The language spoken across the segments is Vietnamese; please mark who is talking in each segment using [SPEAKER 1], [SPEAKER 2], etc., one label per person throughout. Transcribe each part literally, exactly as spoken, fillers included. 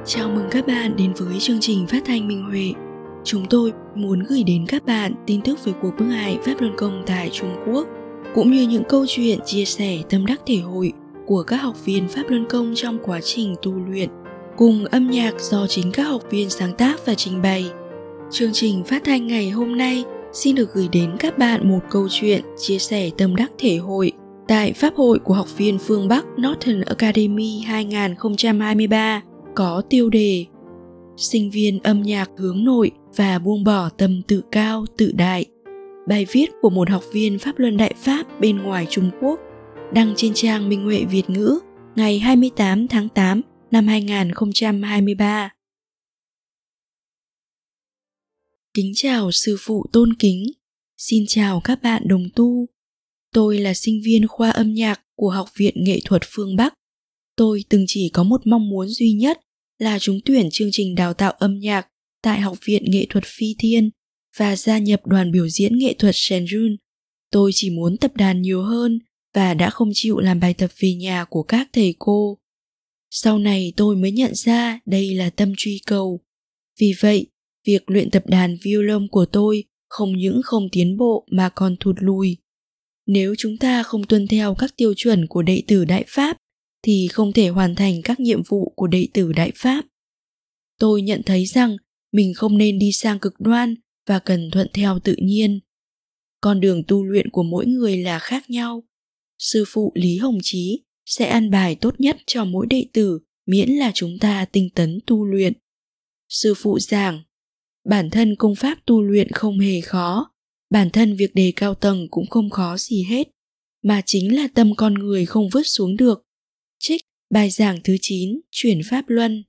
[SPEAKER 1] Chào mừng các bạn đến với chương trình phát thanh Minh Huệ. Chúng tôi muốn gửi đến các bạn tin tức về cuộc bức hại Pháp Luân Công tại Trung Quốc, cũng như những câu chuyện chia sẻ tâm đắc thể hội của các học viên Pháp Luân Công trong quá trình tu luyện, cùng âm nhạc do chính các học viên sáng tác và trình bày. Chương trình phát thanh ngày hôm nay xin được gửi đến các bạn một câu chuyện chia sẻ tâm đắc thể hội tại Pháp hội của học viên phương Bắc Northern Academy hai không hai ba, có tiêu đề Sinh viên âm nhạc hướng nội và buông bỏ tâm tự cao tự đại. Bài viết của một học viên Pháp Luân Đại Pháp bên ngoài Trung Quốc, đăng trên trang Minh Huệ Việt ngữ ngày hai mươi tám tháng tám năm hai không hai ba. Kính chào sư phụ tôn kính, xin chào các bạn đồng tu. Tôi là sinh viên khoa âm nhạc của Học viện Nghệ thuật phương Bắc. Tôi từng chỉ có một mong muốn duy nhất là trúng tuyển chương trình đào tạo âm nhạc tại Học viện Nghệ thuật Phi Thiên và gia nhập đoàn biểu diễn nghệ thuật Shenzhen. Tôi chỉ muốn tập đàn nhiều hơn và đã không chịu làm bài tập về nhà của các thầy cô. Sau này tôi mới nhận ra đây là tâm truy cầu. Vì vậy, việc luyện tập đàn violon của tôi không những không tiến bộ mà còn thụt lùi. Nếu chúng ta không tuân theo các tiêu chuẩn của đệ tử Đại Pháp, thì không thể hoàn thành các nhiệm vụ của đệ tử Đại Pháp. Tôi nhận thấy rằng mình không nên đi sang cực đoan và cần thuận theo tự nhiên. Con đường tu luyện của mỗi người là khác nhau. Sư phụ Lý Hồng Chí sẽ an bài tốt nhất cho mỗi đệ tử miễn là chúng ta tinh tấn tu luyện. Sư phụ giảng, bản thân công pháp tu luyện không hề khó, bản thân việc đề cao tầng cũng không khó gì hết, mà chính là tâm con người không vứt xuống được. Trích bài giảng thứ chín, chuyển Pháp Luân.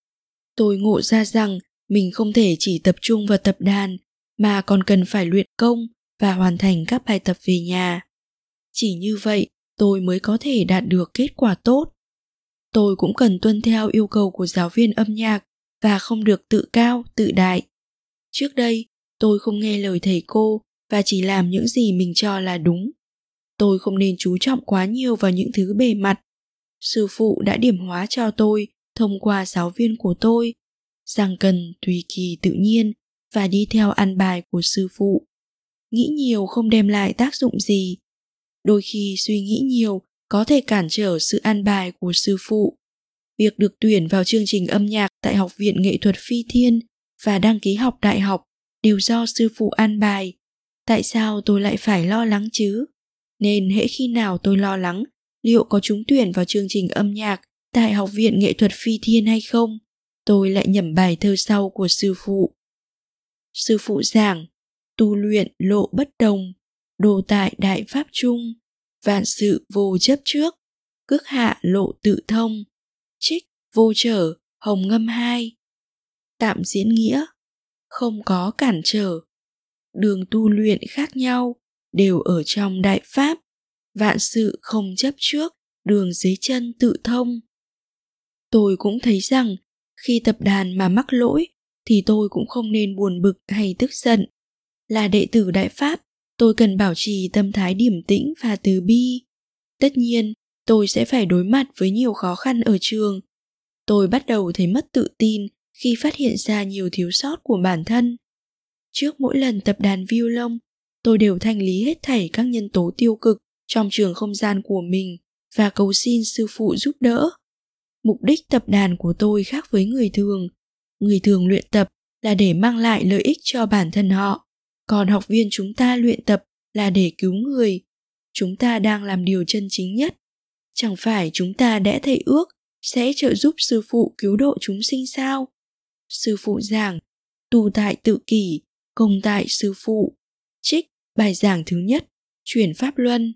[SPEAKER 1] Tôi ngộ ra rằng mình không thể chỉ tập trung vào tập đàn, mà còn cần phải luyện công và hoàn thành các bài tập về nhà. Chỉ như vậy, tôi mới có thể đạt được kết quả tốt. Tôi cũng cần tuân theo yêu cầu của giáo viên âm nhạc và không được tự cao, tự đại. Trước đây, tôi không nghe lời thầy cô và chỉ làm những gì mình cho là đúng. Tôi không nên chú trọng quá nhiều vào những thứ bề mặt. Sư phụ đã điểm hóa cho tôi thông qua giáo viên của tôi rằng cần tùy kỳ tự nhiên và đi theo ăn bài của sư phụ. Nghĩ nhiều không đem lại tác dụng gì. Đôi khi suy nghĩ nhiều có thể cản trở sự ăn bài của sư phụ. Việc được tuyển vào chương trình âm nhạc tại Học viện Nghệ thuật Phi Thiên và đăng ký học đại học đều do sư phụ an bài. Tại sao tôi lại phải lo lắng chứ? Nên hễ khi nào tôi lo lắng liệu có trúng tuyển vào chương trình âm nhạc tại Học viện Nghệ thuật Phi Thiên hay không, tôi lại nhẩm bài thơ sau của sư phụ. Sư phụ giảng, tu luyện lộ bất đồng, đồ tại đại pháp chung, vạn sự vô chấp trước, cước hạ lộ tự thông. Trích vô trở, Hồng Ngâm hai. Tạm diễn nghĩa, không có cản trở. Đường tu luyện khác nhau, đều ở trong đại pháp, vạn sự không chấp trước, đường dưới chân tự thông. Tôi cũng thấy rằng khi tập đàn mà mắc lỗi thì tôi cũng không nên buồn bực hay tức giận. Là đệ tử Đại Pháp, tôi cần bảo trì tâm thái điềm tĩnh và từ bi. Tất nhiên, tôi sẽ phải đối mặt với nhiều khó khăn ở trường. Tôi bắt đầu thấy mất tự tin khi phát hiện ra nhiều thiếu sót của bản thân. Trước mỗi lần tập đàn violon, tôi đều thanh lý hết thảy các nhân tố tiêu cực trong trường không gian của mình và cầu xin sư phụ giúp đỡ. Mục đích tập đàn của tôi khác với người thường. Người thường luyện tập là để mang lại lợi ích cho bản thân họ, còn học viên chúng ta luyện tập là để cứu người. Chúng ta đang làm điều chân chính nhất. Chẳng phải chúng ta đã thệ ước sẽ trợ giúp sư phụ cứu độ chúng sinh sao? Sư phụ giảng, tu tại tự kỷ, công tại sư phụ. Trích bài giảng thứ nhất, chuyển Pháp Luân.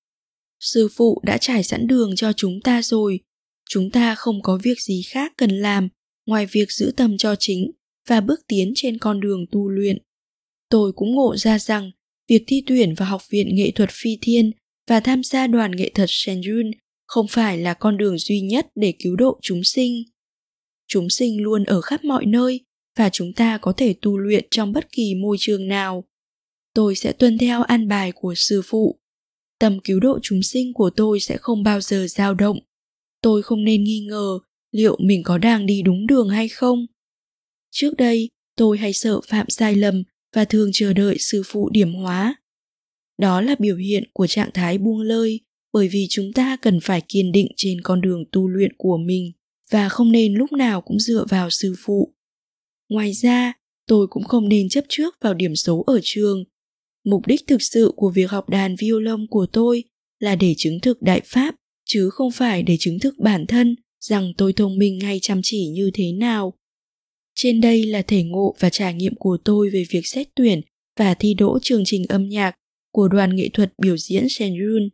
[SPEAKER 1] Sư phụ đã trải sẵn đường cho chúng ta rồi. Chúng ta không có việc gì khác cần làm ngoài việc giữ tâm cho chính và bước tiến trên con đường tu luyện. Tôi cũng ngộ ra rằng việc thi tuyển vào Học viện Nghệ thuật Phi Thiên và tham gia đoàn nghệ thuật Shenzhen không phải là con đường duy nhất để cứu độ chúng sinh. Chúng sinh luôn ở khắp mọi nơi và chúng ta có thể tu luyện trong bất kỳ môi trường nào. Tôi sẽ tuân theo an bài của sư phụ. Tâm cứu độ chúng sinh của tôi sẽ không bao giờ dao động. Tôi không nên nghi ngờ liệu mình có đang đi đúng đường hay không? Trước đây, tôi hay sợ phạm sai lầm và thường chờ đợi sư phụ điểm hóa. Đó là biểu hiện của trạng thái buông lơi, bởi vì chúng ta cần phải kiên định trên con đường tu luyện của mình và không nên lúc nào cũng dựa vào sư phụ. Ngoài ra, tôi cũng không nên chấp trước vào điểm số ở trường. Mục đích thực sự của việc học đàn violon của tôi là để chứng thực đại pháp, chứ không phải để chứng thực bản thân rằng tôi thông minh hay chăm chỉ như thế nào. Trên đây là thể ngộ và trải nghiệm của tôi về việc xét tuyển và thi đỗ chương trình âm nhạc của đoàn nghệ thuật biểu diễn Senjun.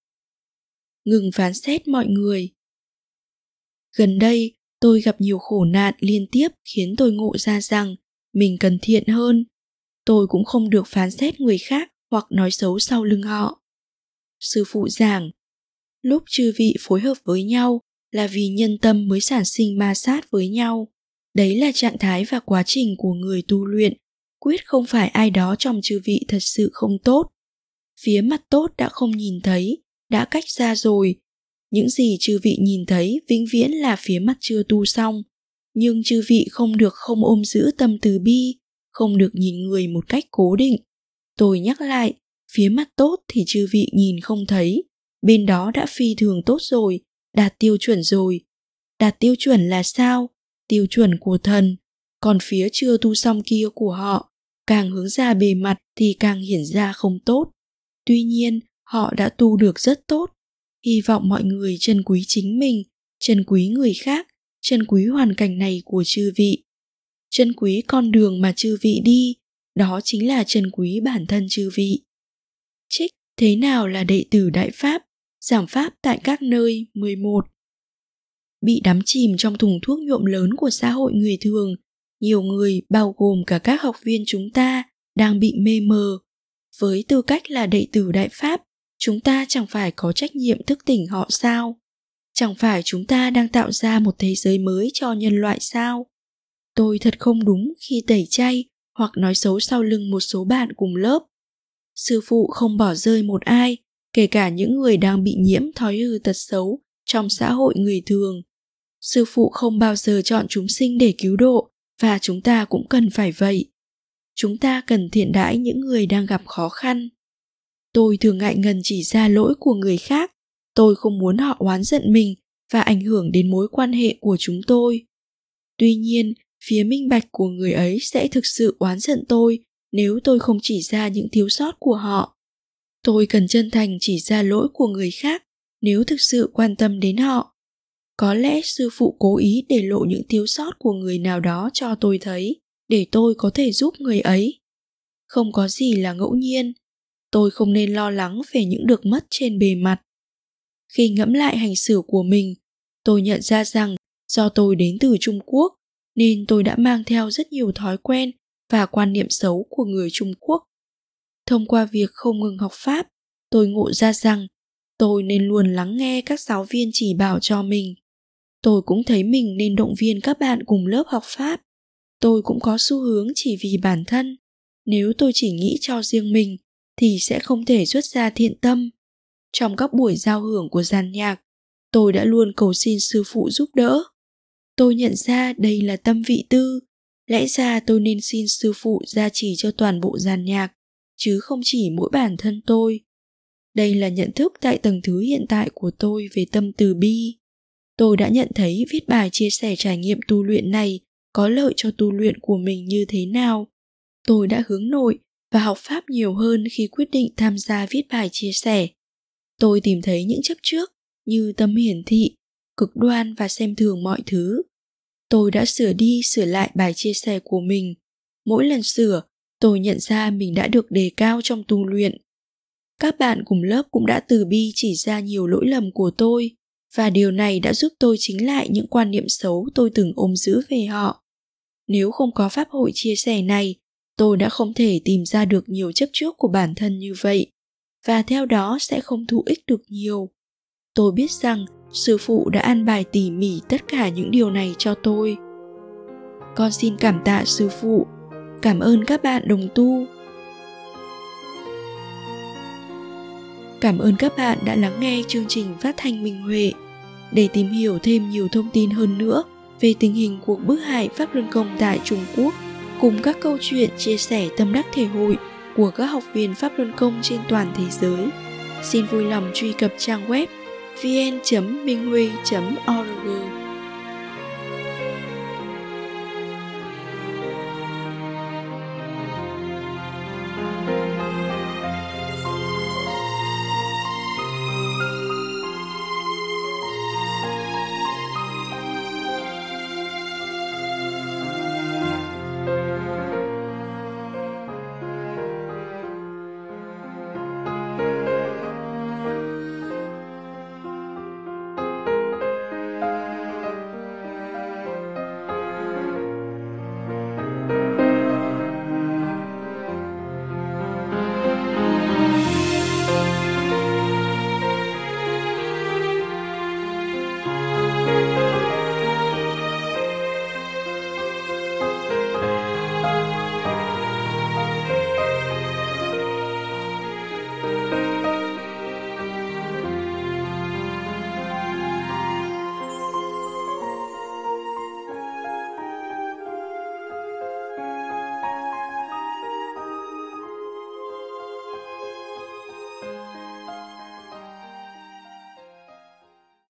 [SPEAKER 1] Ngừng phán xét mọi người. Gần đây, tôi gặp nhiều khổ nạn liên tiếp khiến tôi ngộ ra rằng mình cần thiện hơn. Tôi cũng không được phán xét người khác hoặc nói xấu sau lưng họ. Sư phụ giảng, lúc chư vị phối hợp với nhau là vì nhân tâm mới sản sinh ma sát với nhau. Đấy là trạng thái và quá trình của người tu luyện, quyết không phải ai đó trong chư vị thật sự không tốt. Phía mặt tốt đã không nhìn thấy, đã cách ra rồi. Những gì chư vị nhìn thấy vĩnh viễn là phía mặt chưa tu xong. Nhưng chư vị không được không ôm giữ tâm từ bi, không được nhìn người một cách cố định. Tôi nhắc lại, phía mặt tốt thì chư vị nhìn không thấy, bên đó đã phi thường tốt rồi, đạt tiêu chuẩn rồi. Đạt tiêu chuẩn là sao? Tiêu chuẩn của thần. Còn phía chưa tu xong kia của họ, càng hướng ra bề mặt thì càng hiển ra không tốt. Tuy nhiên, họ đã tu được rất tốt. Hy vọng mọi người trân quý chính mình, trân quý người khác, trân quý hoàn cảnh này của chư vị. Trân quý con đường mà chư vị đi, đó chính là trân quý bản thân chư vị. Trích thế nào là đệ tử Đại Pháp, giảng Pháp tại các nơi mười một. Bị đắm chìm trong thùng thuốc nhuộm lớn của xã hội người thường, nhiều người, bao gồm cả các học viên chúng ta, đang bị mê mờ. Với tư cách là đệ tử Đại Pháp, chúng ta chẳng phải có trách nhiệm thức tỉnh họ sao? Chẳng phải chúng ta đang tạo ra một thế giới mới cho nhân loại sao? Tôi thật không đúng khi tẩy chay hoặc nói xấu sau lưng một số bạn cùng lớp. Sư phụ không bỏ rơi một ai, kể cả những người đang bị nhiễm thói hư tật xấu trong xã hội người thường. Sư phụ không bao giờ chọn chúng sinh để cứu độ, và chúng ta cũng cần phải vậy. Chúng ta cần thiện đãi những người đang gặp khó khăn. Tôi thường ngại ngần chỉ ra lỗi của người khác. Tôi không muốn họ oán giận mình và ảnh hưởng đến mối quan hệ của chúng tôi. Tuy nhiên, phía minh bạch của người ấy sẽ thực sự oán giận tôi nếu tôi không chỉ ra những thiếu sót của họ. Tôi cần chân thành chỉ ra lỗi của người khác nếu thực sự quan tâm đến họ. Có lẽ sư phụ cố ý để lộ những thiếu sót của người nào đó cho tôi thấy, để tôi có thể giúp người ấy. Không có gì là ngẫu nhiên. Tôi không nên lo lắng về những được mất trên bề mặt. Khi ngẫm lại hành xử của mình, tôi nhận ra rằng do tôi đến từ Trung Quốc, nên tôi đã mang theo rất nhiều thói quen và quan niệm xấu của người Trung Quốc. Thông qua việc không ngừng học Pháp, tôi ngộ ra rằng tôi nên luôn lắng nghe các giáo viên chỉ bảo cho mình. Tôi cũng thấy mình nên động viên các bạn cùng lớp học Pháp. Tôi cũng có xu hướng chỉ vì bản thân. Nếu tôi chỉ nghĩ cho riêng mình, thì sẽ không thể xuất ra thiện tâm. Trong các buổi giao hưởng của dàn nhạc, tôi đã luôn cầu xin sư phụ giúp đỡ. Tôi nhận ra đây là tâm vị tư. Lẽ ra tôi nên xin sư phụ gia trì cho toàn bộ dàn nhạc, chứ không chỉ mỗi bản thân tôi. Đây là nhận thức tại tầng thứ hiện tại của tôi về tâm từ bi. Tôi đã nhận thấy viết bài chia sẻ trải nghiệm tu luyện này có lợi cho tu luyện của mình như thế nào. Tôi đã hướng nội và học Pháp nhiều hơn khi quyết định tham gia viết bài chia sẻ. Tôi tìm thấy những chấp trước như tâm hiển thị, cực đoan và xem thường mọi thứ. Tôi đã sửa đi sửa lại bài chia sẻ của mình. Mỗi lần sửa, tôi nhận ra mình đã được đề cao trong tu luyện. Các bạn cùng lớp cũng đã từ bi chỉ ra nhiều lỗi lầm của tôi, và điều này đã giúp tôi chính lại những quan niệm xấu tôi từng ôm giữ về họ. Nếu không có pháp hội chia sẻ này, tôi đã không thể tìm ra được nhiều chấp trước của bản thân như vậy, và theo đó sẽ không thụ ích được nhiều. Tôi biết rằng sư phụ đã an bài tỉ mỉ tất cả những điều này cho tôi. Con xin cảm tạ sư phụ, cảm ơn các bạn đồng tu. Cảm ơn các bạn đã lắng nghe chương trình phát thanh Minh Huệ. Để tìm hiểu thêm nhiều thông tin hơn nữa về tình hình cuộc bức hại Pháp Luân Công tại Trung Quốc, cùng các câu chuyện chia sẻ tâm đắc thể hội của các học viên Pháp Luân Công trên toàn thế giới, xin vui lòng truy cập trang web vn chấm minh huy chấm org.